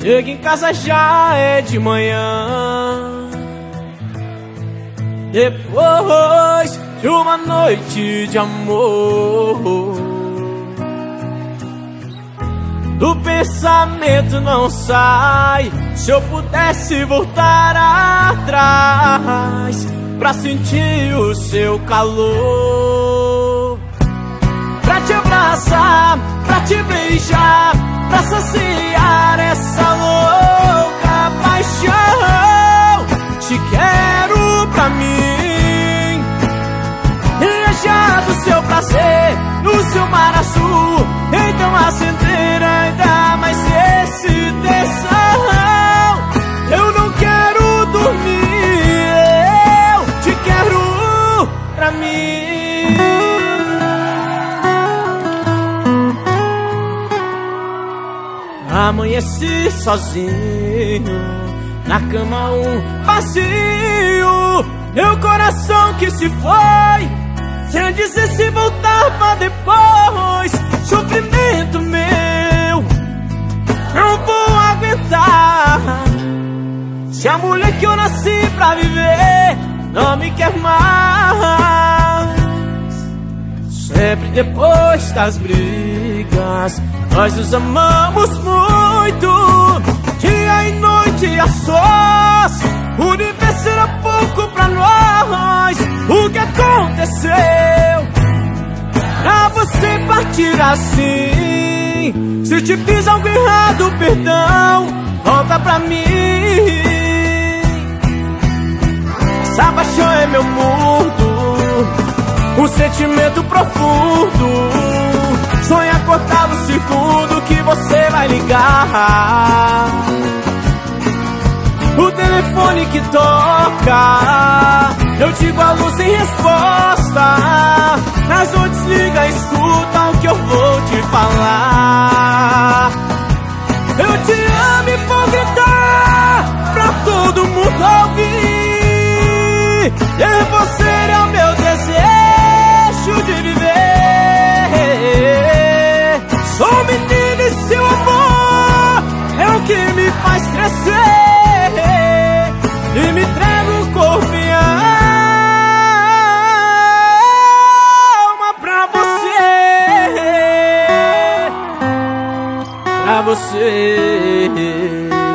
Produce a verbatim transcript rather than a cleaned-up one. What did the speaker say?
Chega em casa já é de manhã, depois de uma noite de amor. Do pensamento não sai, se eu pudesse voltar atrás pra sentir o seu calor, pra te abraçar, pra te beijar, pra saciar essa louca paixão. Te quero pra mim, viajar do seu prazer, no seu mar azul. Então acendeira ainda mais esse tesão. Eu não quero dormir, eu te quero pra mim. Amanheci sozinho, na cama um vazio, meu coração que se foi, sem dizer se voltava depois. Sofrimento meu, não vou aguentar, se a mulher que eu nasci pra viver não me quer mais. Sempre depois das brigas, nós nos amamos muito, dia e noite a sós. O universo era pouco pra nós. O que aconteceu pra você partir assim? Se te fiz algo errado, perdão, volta pra mim. Essa paixão é meu mundo, um sentimento profundo. Sonha acordar no segundo que você vai ligar. O telefone que toca, eu digo a luz sem resposta, mas não desliga, escuta o que eu vou te falar. Eu te amo e vou gritar pra todo mundo ouvir. E você é o meu desejo de viver. Sou um menino e seu amor é o que me faz crescer. E me entrego o corpo e a alma pra você, pra você.